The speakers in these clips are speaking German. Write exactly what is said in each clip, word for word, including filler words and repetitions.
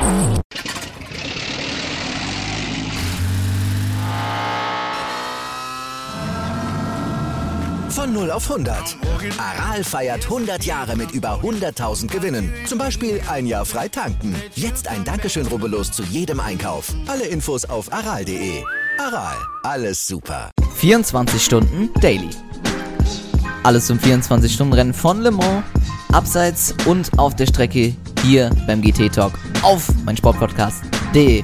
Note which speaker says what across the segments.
Speaker 1: Von null auf hundert. Aral feiert hundert Jahre mit über hunderttausend Gewinnen. Zum Beispiel ein Jahr frei tanken. Jetzt ein Dankeschön, rubbellos zu jedem Einkauf. Alle Infos auf aral punkt de. Aral, alles super.
Speaker 2: vierundzwanzig Stunden Daily. Alles zum vierundzwanzig-Stunden-Rennen von Le Mans, abseits und auf der Strecke hier beim G T Talk auf meinsportpodcast punkt de.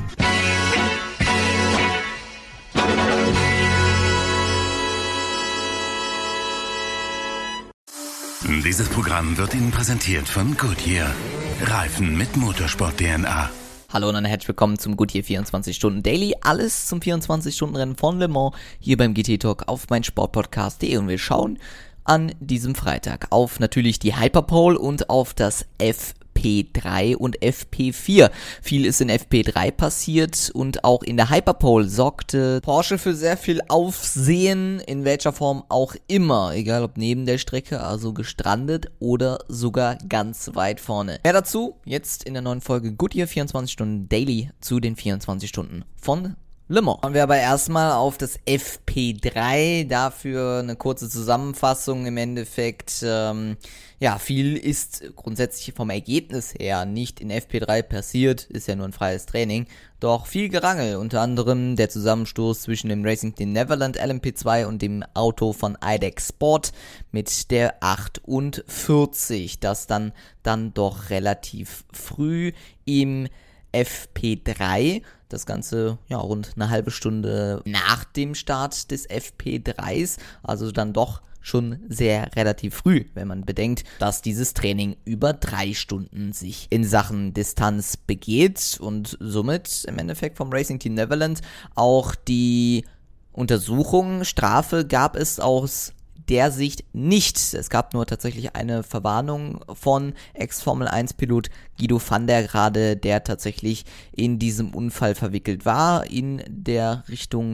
Speaker 3: Dieses Programm wird Ihnen präsentiert von Goodyear. Reifen mit Motorsport-D N A.
Speaker 2: Hallo und herzlich willkommen zum Goodyear vierundzwanzig Stunden Daily. Alles zum vierundzwanzig-Stunden-Rennen von Le Mans hier beim G T Talk auf meinsportpodcast punkt de. Und wir schauen an diesem Freitag auf natürlich die Hyperpole und auf das F P drei und F P vier. Viel ist in F P drei passiert und auch in der Hyperpole sorgte Porsche für sehr viel Aufsehen, in welcher Form auch immer, egal ob neben der Strecke, also gestrandet oder sogar ganz weit vorne. Mehr dazu jetzt in der neuen Folge Goodyear vierundzwanzig Stunden Daily zu den vierundzwanzig Stunden von Le Mans. Schauen wir aber erstmal auf das F P drei, dafür eine kurze Zusammenfassung im Endeffekt. Ähm, ja, viel ist grundsätzlich vom Ergebnis her nicht in F P drei passiert, ist ja nur ein freies Training, doch viel Gerangel, unter anderem der Zusammenstoß zwischen dem Racing Team Neverland L M P zwei und dem Auto von I D E C Sport mit der achtundvierzig, das dann, dann doch relativ früh im F P drei, das Ganze ja rund eine halbe Stunde nach dem Start des F P drei, also dann doch schon sehr relativ früh, wenn man bedenkt, dass dieses Training über drei Stunden sich in Sachen Distanz begeht und somit im Endeffekt vom Racing Team Neverland auch die Untersuchung, Strafe gab es aus der Sicht nicht. Es gab nur tatsächlich eine Verwarnung von Ex-Formel eins Pilot Guido van der Grade, der tatsächlich in diesem Unfall verwickelt war, in der Richtung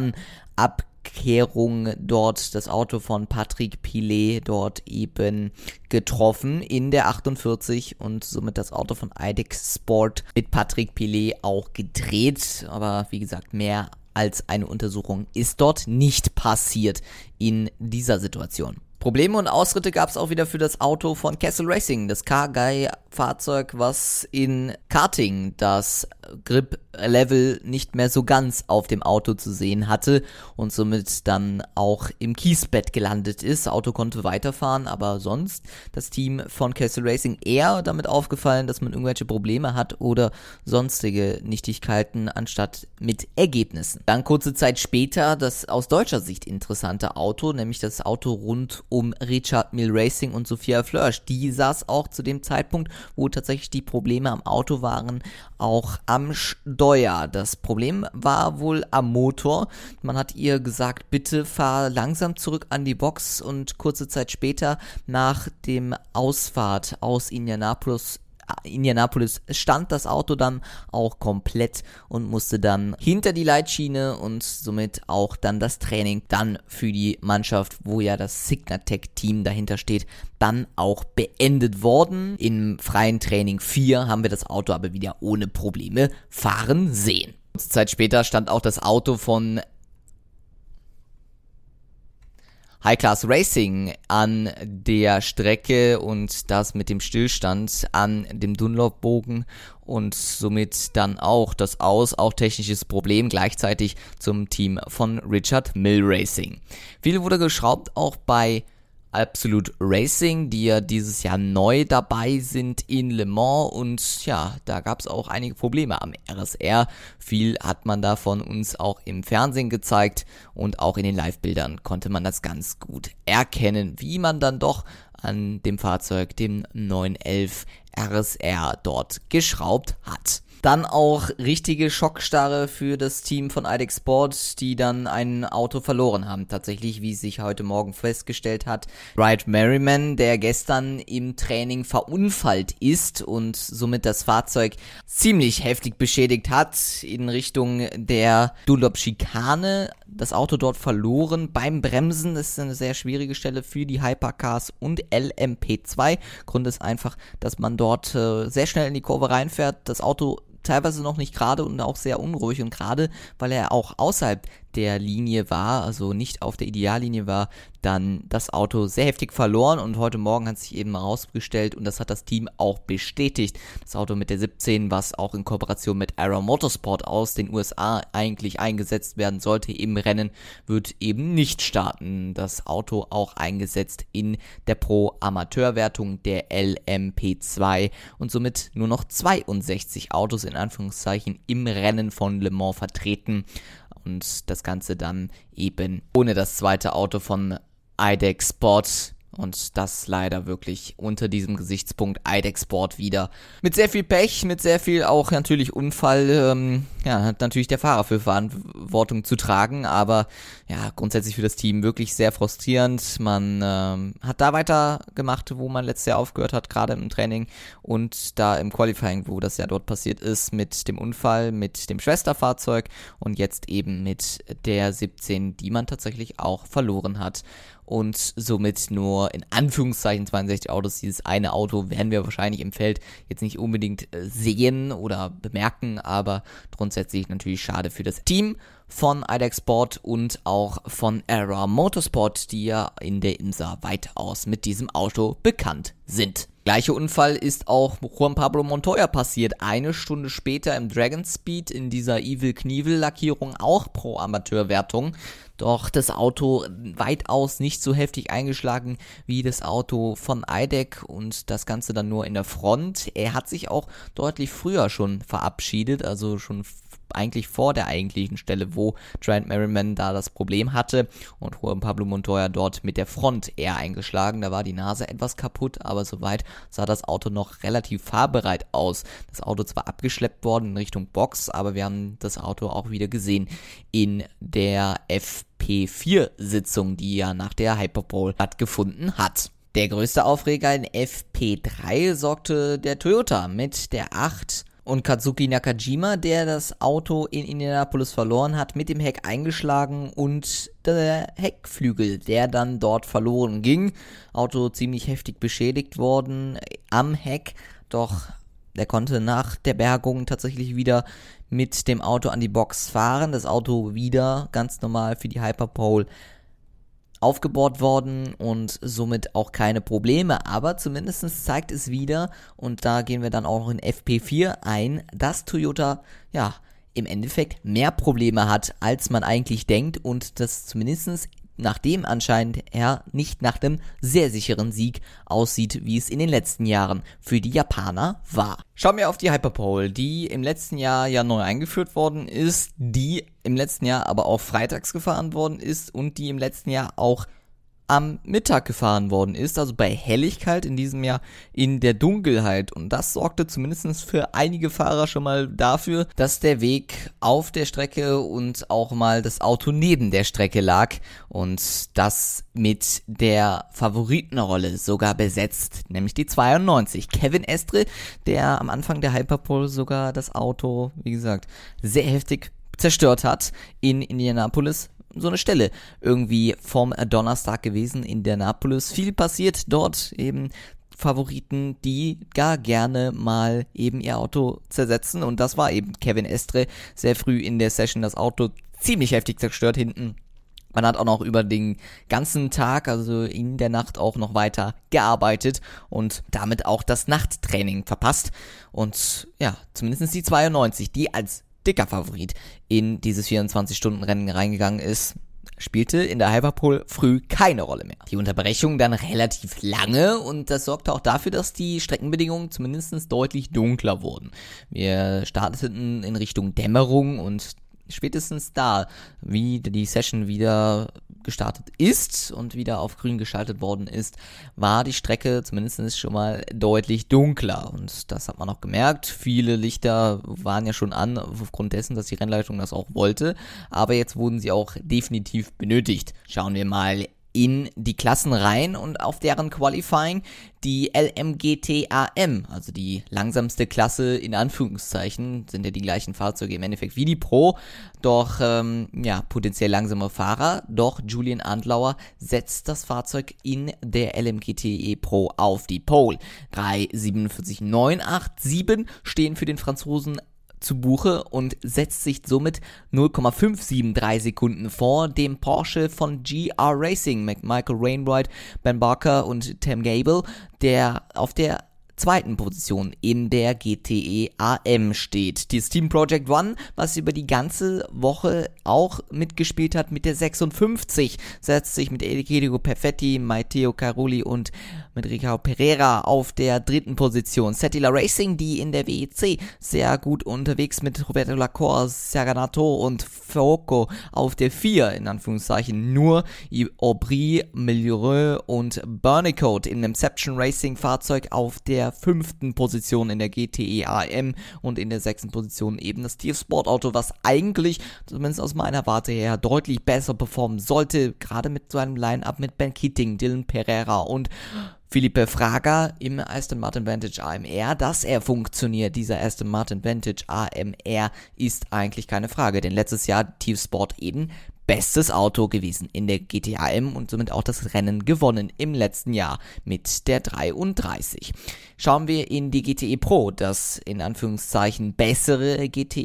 Speaker 2: Mysan-Abkehrung dort das Auto von Patrick Pilet dort eben getroffen in der achtundvierzig und somit das Auto von I D E C Sport mit Patrick Pilet auch gedreht, aber wie gesagt, mehr als eine Untersuchung ist dort nicht passiert in dieser Situation. Probleme und Ausritte gab es auch wieder für das Auto von Castle Racing, das Car-Guy-Fahrzeug, was in Karting das Grip-Level nicht mehr so ganz auf dem Auto zu sehen hatte und somit dann auch im Kiesbett gelandet ist. Das Auto konnte weiterfahren, aber sonst das Team von Castle Racing eher damit aufgefallen, dass man irgendwelche Probleme hat oder sonstige Nichtigkeiten anstatt mit Ergebnissen. Dann kurze Zeit später das aus deutscher Sicht interessante Auto, nämlich das Auto rund um Richard Mille Racing und Sophia Flörsch. Die saß auch zu dem Zeitpunkt, wo tatsächlich die Probleme am Auto waren, auch am Steuer. Das Problem war wohl am Motor. Man hat ihr gesagt, bitte fahr langsam zurück an die Box und kurze Zeit später nach dem Ausfahrt aus Indianapolis Indianapolis stand das Auto dann auch komplett und musste dann hinter die Leitschiene und somit auch dann das Training dann für die Mannschaft, wo ja das Signatec-Team dahinter steht, dann auch beendet worden. Im freien Training vier haben wir das Auto aber wieder ohne Probleme fahren sehen. Kurze Zeit später stand auch das Auto von High Class Racing an der Strecke und das mit dem Stillstand an dem Dunlop-Bogen und somit dann auch das Aus, auch technisches Problem gleichzeitig zum Team von Richard Mille Racing. Viel wurde geschraubt auch bei Absolute Racing, die ja dieses Jahr neu dabei sind in Le Mans und ja, da gab es auch einige Probleme am R S R. Viel hat man da von uns auch im Fernsehen gezeigt und auch in den Live-Bildern konnte man das ganz gut erkennen, wie man dann doch an dem Fahrzeug, dem neun elf R S R dort geschraubt hat. Dann auch richtige Schockstarre für das Team von I D E C Sport, die dann ein Auto verloren haben. Tatsächlich, wie sich heute Morgen festgestellt hat, Wright Merriman, der gestern im Training verunfallt ist und somit das Fahrzeug ziemlich heftig beschädigt hat in Richtung der Dunlop-Schikane. Das Auto dort verloren beim Bremsen. Das ist eine sehr schwierige Stelle für die Hypercars und L M P zwei. Grund ist einfach, dass man dort äh, sehr schnell in die Kurve reinfährt, das Auto teilweise noch nicht gerade und auch sehr unruhig und gerade, weil er auch außerhalb der Linie war, also nicht auf der Ideallinie war, dann das Auto sehr heftig verloren und heute Morgen hat sich eben herausgestellt und das hat das Team auch bestätigt. Das Auto mit der siebzehn, was auch in Kooperation mit Arrow Motorsport aus den U S A eigentlich eingesetzt werden sollte im Rennen, wird eben nicht starten. Das Auto auch eingesetzt in der Pro-Amateur-Wertung der L M P zwei und somit nur noch zweiundsechzig Autos in Anführungszeichen im Rennen von Le Mans vertreten. Und das Ganze dann eben ohne das zweite Auto von I D E C Sport. Und das leider wirklich unter diesem Gesichtspunkt I D E C Sport wieder. Mit sehr viel Pech, mit sehr viel auch natürlich Unfall, ähm, ja, hat natürlich der Fahrer für Verantwortung zu tragen, aber ja, grundsätzlich für das Team wirklich sehr frustrierend. Man ähm, hat da weitergemacht, wo man letztes Jahr aufgehört hat, gerade im Training und da im Qualifying, wo das ja dort passiert ist, mit dem Unfall, mit dem Schwesterfahrzeug und jetzt eben mit der siebzehn, die man tatsächlich auch verloren hat. Und somit nur in Anführungszeichen zweiundsechzig Autos. Dieses eine Auto werden wir wahrscheinlich im Feld jetzt nicht unbedingt sehen oder bemerken, aber grundsätzlich natürlich schade für das Team von I D E C Sport und auch von Arrow Motorsport, die ja in der IMSA weitaus mit diesem Auto bekannt sind. Gleicher Unfall ist auch Juan Pablo Montoya passiert, eine Stunde später im Dragon Speed in dieser Evil Knievel Lackierung, auch pro Amateurwertung. Doch das Auto weitaus nicht so heftig eingeschlagen wie das Auto von I D E C und das Ganze dann nur in der Front. Er hat sich auch deutlich früher schon verabschiedet, also schon eigentlich vor der eigentlichen Stelle, wo Trent Merriman da das Problem hatte und Juan Pablo Montoya dort mit der Front eher eingeschlagen. Da war die Nase etwas kaputt, aber soweit sah das Auto noch relativ fahrbereit aus. Das Auto zwar abgeschleppt worden in Richtung Box, aber wir haben das Auto auch wieder gesehen in der F P vier Sitzung, die ja nach der Hyperpole stattgefunden hat. Der größte Aufreger in F P drei sorgte der Toyota mit der acht und Kazuki Nakajima, der das Auto in Indianapolis verloren hat, mit dem Heck eingeschlagen und der Heckflügel, der dann dort verloren ging. Auto ziemlich heftig beschädigt worden am Heck, doch der konnte nach der Bergung tatsächlich wieder mit dem Auto an die Box fahren. Das Auto wieder ganz normal für die Hyperpole aufgebaut worden und somit auch keine Probleme, aber zumindest zeigt es wieder, und da gehen wir dann auch in F P vier ein, dass Toyota, ja, im Endeffekt mehr Probleme hat, als man eigentlich denkt und das zumindest nach dem anscheinend er nicht nach einem sehr sicheren Sieg aussieht, wie es in den letzten Jahren für die Japaner war. Schauen wir auf die Hyperpole, die im letzten Jahr ja neu eingeführt worden ist, die im letzten Jahr aber auch freitags gefahren worden ist und die im letzten Jahr auch am Mittag gefahren worden ist, also bei Helligkeit, in diesem Jahr in der Dunkelheit. Und das sorgte zumindest für einige Fahrer schon mal dafür, dass der Weg auf der Strecke und auch mal das Auto neben der Strecke lag und das mit der Favoritenrolle sogar besetzt, nämlich die zweiundneunzig. Kevin Estre, der am Anfang der Hyperpole sogar das Auto, wie gesagt, sehr heftig zerstört hat in Indianapolis. So eine Stelle irgendwie vom Donnerstag gewesen in Indianapolis. Viel passiert dort, eben Favoriten, die gar gerne mal eben ihr Auto zersetzen. Und das war eben Kevin Estre sehr früh in der Session. Das Auto ziemlich heftig zerstört hinten. Man hat auch noch über den ganzen Tag, also in der Nacht auch noch weiter gearbeitet und damit auch das Nachttraining verpasst. Und ja, zumindest die zweiundneunzig, die als dicker Favorit in dieses vierundzwanzig-Stunden-Rennen reingegangen ist, spielte in der Hyperpole früh keine Rolle mehr. Die Unterbrechung dann relativ lange und das sorgte auch dafür, dass die Streckenbedingungen zumindest deutlich dunkler wurden. Wir starteten in Richtung Dämmerung und spätestens da, wie die Session wieder gestartet ist und wieder auf grün geschaltet worden ist, war die Strecke zumindest schon mal deutlich dunkler und das hat man auch gemerkt. Viele Lichter waren ja schon an, aufgrund dessen, dass die Rennleitung das auch wollte, aber jetzt wurden sie auch definitiv benötigt. Schauen wir mal in die Klassen rein und auf deren Qualifying die L M G T A M, also die langsamste Klasse in Anführungszeichen, sind ja die gleichen Fahrzeuge im Endeffekt wie die Pro, doch ähm, ja, potenziell langsame Fahrer, doch Julian Andlauer setzt das Fahrzeug in der L M G T E Pro auf die Pole. drei siebenundvierzig neun acht sieben stehen für den Franzosen zu Buche und setzt sich somit null Komma fünf sieben drei Sekunden vor dem Porsche von G R Racing mit Michael Wainwright, Ben Barker und Tim Gable, der auf der zweiten Position in der G T E A M steht. Das Team Project One, was über die ganze Woche auch mitgespielt hat mit der sechsundfünfzig, setzt sich mit Enrico Perfetti, Matteo Carulli und mit Ricardo Pereira auf der dritten Position. Settler Racing, die in der W E C sehr gut unterwegs mit Roberto Lacor, Saganato und Foucault auf der vier, in Anführungszeichen nur Aubry, Milieu und Burnicoat in einem Inception Racing Fahrzeug auf der fünften Position in der G T E A M und in der sechsten Position eben das T F Sport Auto, was eigentlich, zumindest aus meiner Warte her, deutlich besser performen sollte, gerade mit so einem Line-Up mit Ben Keating, Dylan Pereira und Felipe Fraga im Aston Martin Vantage A M R. Dass er funktioniert, dieser Aston Martin Vantage A M R, ist eigentlich keine Frage, denn letztes Jahr T F Sport eben bestes Auto gewesen in der G T A M und somit auch das Rennen gewonnen im letzten Jahr mit der dreiunddreißig. Schauen wir in die G T E Pro, das in Anführungszeichen bessere G T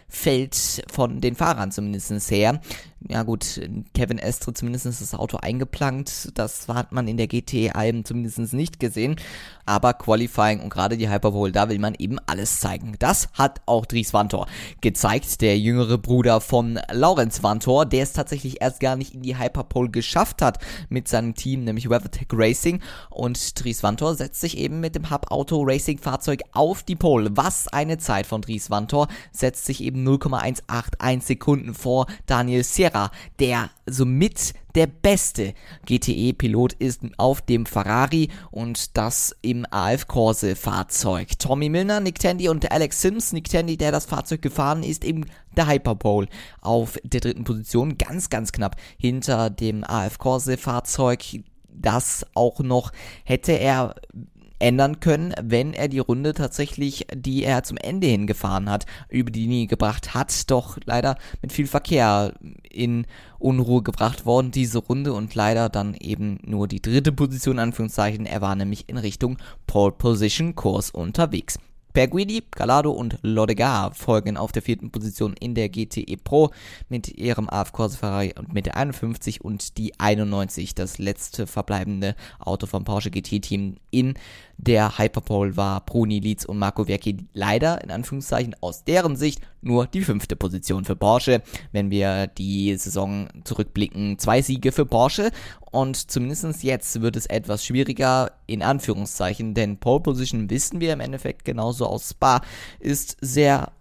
Speaker 2: E-Feld von den Fahrern zumindest her. Ja gut, Kevin Estre zumindest das Auto eingeplankt, das hat man in der G T E A M zumindest nicht gesehen, aber Qualifying und gerade die Hyperpole, da will man eben alles zeigen. Das hat auch Dries Vanthoor gezeigt, der jüngere Bruder von Laurens Vanthoor, der es tatsächlich erst gar nicht in die Hyperpole geschafft hat mit seinem Team, nämlich WeatherTech Racing, und Dries Vanthoor setzt sich eben mit dem Hub-Auto Racing Fahrzeug auf die Pole. Was eine Zeit von Dries Vanthoor, setzt sich eben null Komma eins acht eins Sekunden vor Daniel Sierra, der somit der beste G T E-Pilot ist auf dem Ferrari und das im A F Corse Fahrzeug. Tommy Milner, Nick Tandy und Alex Sims. Nick Tandy, der das Fahrzeug gefahren ist, im der Hyperpole auf der dritten Position, ganz, ganz knapp hinter dem A F Corse Fahrzeug, das auch noch hätte er ändern können, wenn er die Runde tatsächlich, die er zum Ende hin gefahren hat, über die Linie gebracht hat, doch leider mit viel Verkehr in Unruhe gebracht worden, diese Runde, und leider dann eben nur die dritte Position, in Anführungszeichen. Er war nämlich in Richtung Pole Position Kurs unterwegs. Perguidi, Gallardo und Lodegar folgen auf der vierten Position in der G T E Pro mit ihrem A F Corse Ferrari und mit der einundfünfzig und die einundneunzig, das letzte verbleibende Auto vom Porsche G T-Team in der Hyperpole war Bruni Lietz und Marco Vecchi, leider in Anführungszeichen aus deren Sicht nur die fünfte Position für Porsche. Wenn wir die Saison zurückblicken, zwei Siege für Porsche und zumindest jetzt wird es etwas schwieriger in Anführungszeichen, denn Pole Position, wissen wir im Endeffekt genauso aus Spa, ist sehr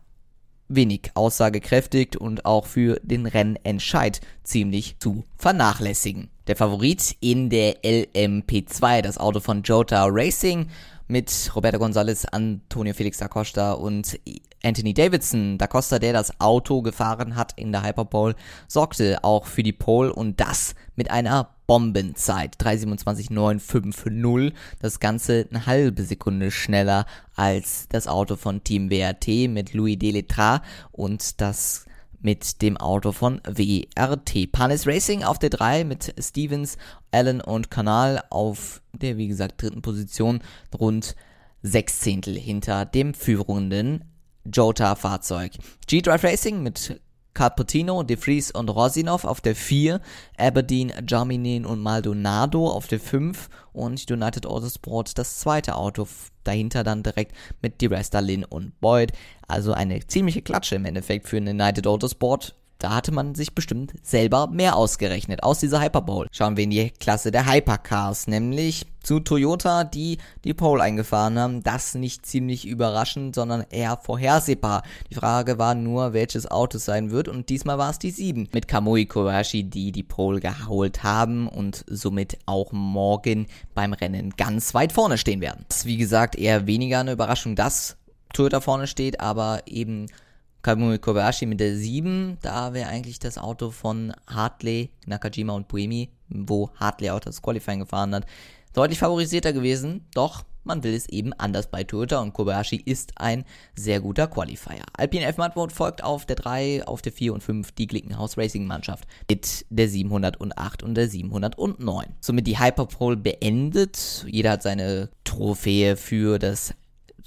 Speaker 2: wenig aussagekräftig und auch für den Rennentscheid ziemlich zu vernachlässigen. Der Favorit in der L M P zwei, das Auto von Jota Racing mit Roberto González, Antonio Felix da Costa und Anthony Davidson. Da Costa, der das Auto gefahren hat in der Hyperpole, sorgte auch für die Pole und das mit einer Bombenzeit. drei siebenundzwanzig neun fünfzig. Das Ganze eine halbe Sekunde schneller als das Auto von Team W R T mit Louis Deletras und das mit dem Auto von W R T. Panis Racing auf der drei mit Stevens, Allen und Canal auf der, wie gesagt, dritten Position, rund sechs Zehntel hinter dem führenden Jota-Fahrzeug. G-Drive Racing mit Carpentino, De Vries und Rosinov auf der vier, Aberdeen, Jarminin und Maldonado auf der fünf und United Autosport das zweite Auto dahinter dann direkt mit Di Resta, Lynn und Boyd. Also eine ziemliche Klatsche im Endeffekt für United Autosport. Da hatte man sich bestimmt selber mehr ausgerechnet aus dieser Hyperpole. Schauen wir in die Klasse der Hypercars, nämlich zu Toyota, die die Pole eingefahren haben. Das nicht ziemlich überraschend, sondern eher vorhersehbar. Die Frage war nur, welches Auto es sein wird, und diesmal war es die sieben mit Kamui Kobayashi, die die Pole geholt haben und somit auch morgen beim Rennen ganz weit vorne stehen werden. Das ist wie gesagt eher weniger eine Überraschung, dass Toyota vorne steht, aber eben Kamui Kobayashi mit der sieben, da wäre eigentlich das Auto von Hartley, Nakajima und Buemi, wo Hartley auch das Qualifying gefahren hat, deutlich favorisierter gewesen, doch man will es eben anders bei Toyota und Kobayashi ist ein sehr guter Qualifier. Alpine F-Mud folgt auf der drei, auf der vier und fünf die Glickenhaus Racing Mannschaft mit der siebenhundertacht und der siebenhundertneun. Somit die Hyperpole beendet, jeder hat seine Trophäe für das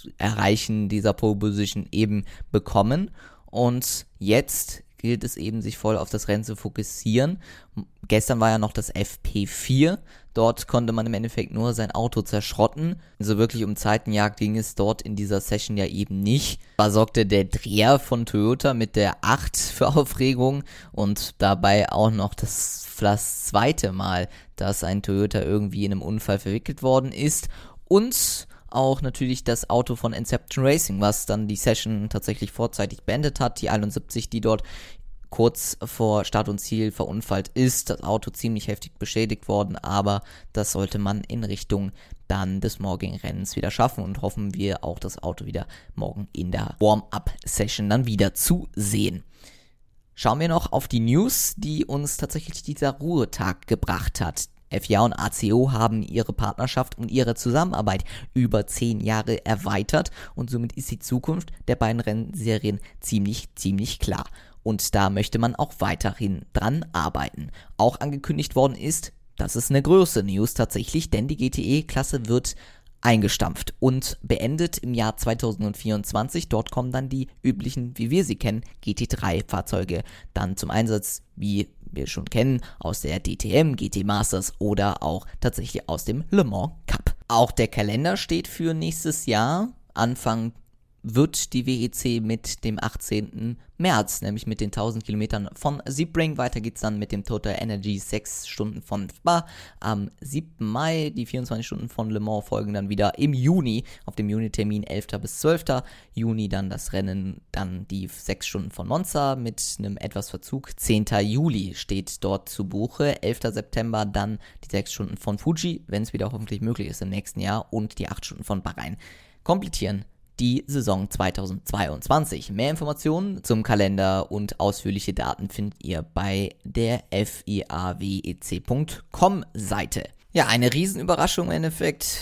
Speaker 2: Erreichen dieser Pole Position eben bekommen. Und jetzt gilt es eben, sich voll auf das Rennen zu fokussieren. Gestern war ja noch das F P vier. Dort konnte man im Endeffekt nur sein Auto zerschrotten. Also wirklich um Zeitenjagd ging es dort in dieser Session ja eben nicht. Da sorgte der Dreher von Toyota mit der acht für Aufregung und dabei auch noch das, das zweite Mal, dass ein Toyota irgendwie in einem Unfall verwickelt worden ist. Und auch natürlich das Auto von Inception Racing, was dann die Session tatsächlich vorzeitig beendet hat. Die einundsiebzig, die dort kurz vor Start und Ziel verunfallt ist. Das Auto ziemlich heftig beschädigt worden, aber das sollte man in Richtung dann des morgigen Rennens wieder schaffen und hoffen wir auch das Auto wieder morgen in der Warm-Up-Session dann wieder zu sehen. Schauen wir noch auf die News, die uns tatsächlich dieser Ruhetag gebracht hat. F I A und A C O haben ihre Partnerschaft und ihre Zusammenarbeit über zehn Jahre erweitert und somit ist die Zukunft der beiden Rennserien ziemlich, ziemlich klar. Und da möchte man auch weiterhin dran arbeiten. Auch angekündigt worden ist, das ist eine größere News tatsächlich, denn die G T E-Klasse wird eingestampft und beendet im Jahr zweitausendvierundzwanzig. Dort kommen dann die üblichen, wie wir sie kennen, G T drei Fahrzeuge dann zum Einsatz, wie wir schon kennen, aus der D T M, G T Masters oder auch tatsächlich aus dem Le Mans Cup. Auch der Kalender steht für nächstes Jahr. Anfang wird die W E C mit dem achtzehnten März, nämlich mit den tausend Kilometern von Sebring. Weiter geht's dann mit dem Total Energy sechs Stunden von Spa am siebten Mai. Die vierundzwanzig Stunden von Le Mans folgen dann wieder im Juni, auf dem Juni-Termin elften bis zwölften Juni dann das Rennen, dann die sechs Stunden von Monza mit einem etwas Verzug. zehnten Juli steht dort zu Buche, elften September dann die sechs Stunden von Fuji, wenn es wieder hoffentlich möglich ist im nächsten Jahr, und die acht Stunden von Bahrain komplettieren die Saison zweitausendzweiundzwanzig. Mehr Informationen zum Kalender und ausführliche Daten findet ihr bei der F I A W E C Punkt com Seite. Ja, eine Riesenüberraschung im Endeffekt,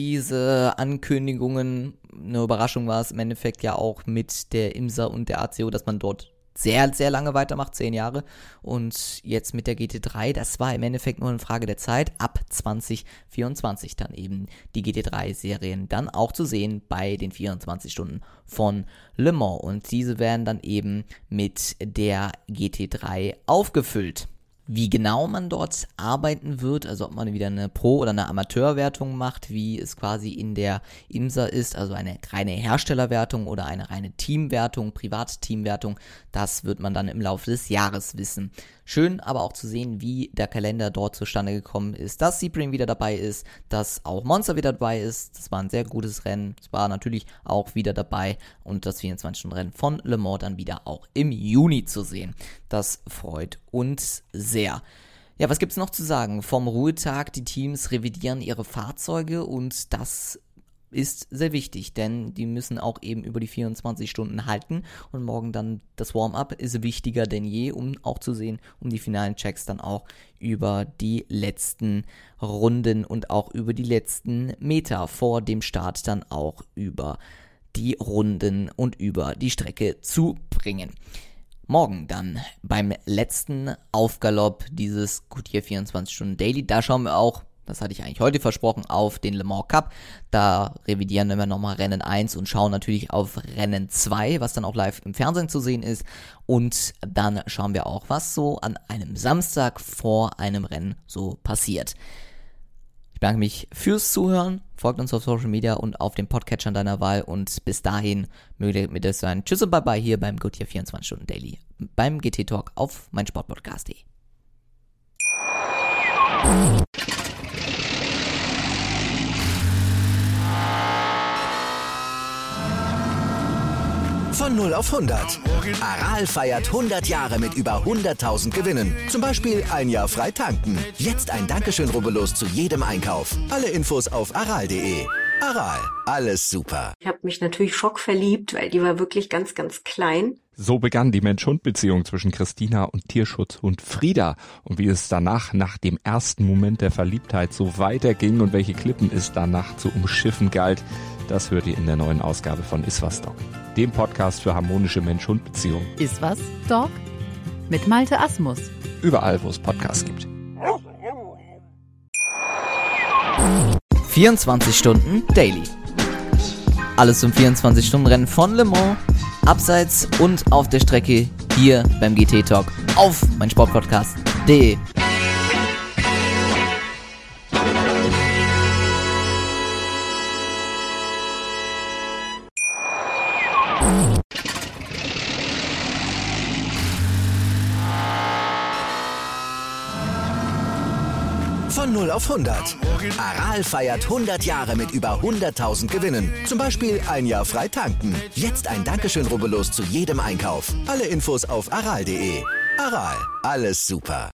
Speaker 2: diese Ankündigungen. Eine Überraschung war es im Endeffekt ja auch mit der IMSA und der A C O, dass man dort sehr, sehr lange weitermacht, zehn Jahre. Und jetzt mit der G T drei, das war im Endeffekt nur eine Frage der Zeit. Ab zwanzig vierundzwanzig dann eben die G T drei Serien dann auch zu sehen bei den vierundzwanzig Stunden von Le Mans. Und diese werden dann eben mit der G T drei aufgefüllt. Wie genau man dort arbeiten wird, also ob man wieder eine Pro- oder eine Amateurwertung macht, wie es quasi in der IMSA ist, also eine reine Herstellerwertung oder eine reine Teamwertung, Privatteamwertung, das wird man dann im Laufe des Jahres wissen. Schön aber auch zu sehen, wie der Kalender dort zustande gekommen ist, dass Sebring wieder dabei ist, dass auch Monza wieder dabei ist. Das war ein sehr gutes Rennen. Es war natürlich auch wieder dabei und das vierundzwanzig-Stunden-Rennen von Le Mans dann wieder auch im Juni zu sehen. Das freut uns sehr. Ja, was gibt's noch zu sagen? Vom Ruhetag, die Teams revidieren ihre Fahrzeuge und das ist sehr wichtig, denn die müssen auch eben über die vierundzwanzig Stunden halten und morgen dann das Warm-Up ist wichtiger denn je, um auch zu sehen, um die finalen Checks dann auch über die letzten Runden und auch über die letzten Meter vor dem Start dann auch über die Runden und über die Strecke zu bringen. Morgen dann beim letzten Aufgalopp dieses Goodyear vierundzwanzig Stunden Daily, da schauen wir auch, das hatte ich eigentlich heute versprochen, auf den Le Mans Cup. Da revidieren wir nochmal Rennen eins und schauen natürlich auf Rennen zwei, was dann auch live im Fernsehen zu sehen ist. Und dann schauen wir auch, was so an einem Samstag vor einem Rennen so passiert. Ich bedanke mich fürs Zuhören. Folgt uns auf Social Media und auf den Podcatchern deiner Wahl. Und bis dahin möge ihr mit das sein. Tschüss und bye bye hier beim Goodyear vierundzwanzig Stunden Daily. Beim G T Talk auf meinsportpodcast punkt de.
Speaker 1: Von null auf hundert. Aral feiert hundert Jahre mit über hunderttausend Gewinnen. Zum Beispiel ein Jahr frei tanken. Jetzt ein Dankeschön, rubbellos zu jedem Einkauf. Alle Infos auf aral punkt de. Aral, alles super.
Speaker 4: Ich habe mich natürlich schockverliebt, weil die war wirklich ganz, ganz klein.
Speaker 5: So begann die Mensch-Hund-Beziehung zwischen Christina und Tierschutzhund Frieda. Und wie es danach, nach dem ersten Moment der Verliebtheit, so weiterging und welche Klippen es danach zu umschiffen galt, das hört ihr in der neuen Ausgabe von Iswas Dog, dem Podcast für harmonische Mensch-Hund-Beziehungen.
Speaker 6: Iswas Dog mit Malte Asmus.
Speaker 5: Überall, wo es Podcasts gibt.
Speaker 2: vierundzwanzig Stunden Daily. Alles zum vierundzwanzig-Stunden-Rennen von Le Mans, abseits und auf der Strecke hier beim G T Talk auf meinsportpodcast punkt de.
Speaker 1: Von null auf hundert. Aral feiert hundert Jahre mit über hunderttausend Gewinnen. Zum Beispiel ein Jahr frei tanken. Jetzt ein Dankeschön, rubbellos zu jedem Einkauf. Alle Infos auf aral punkt de. Aral, alles super.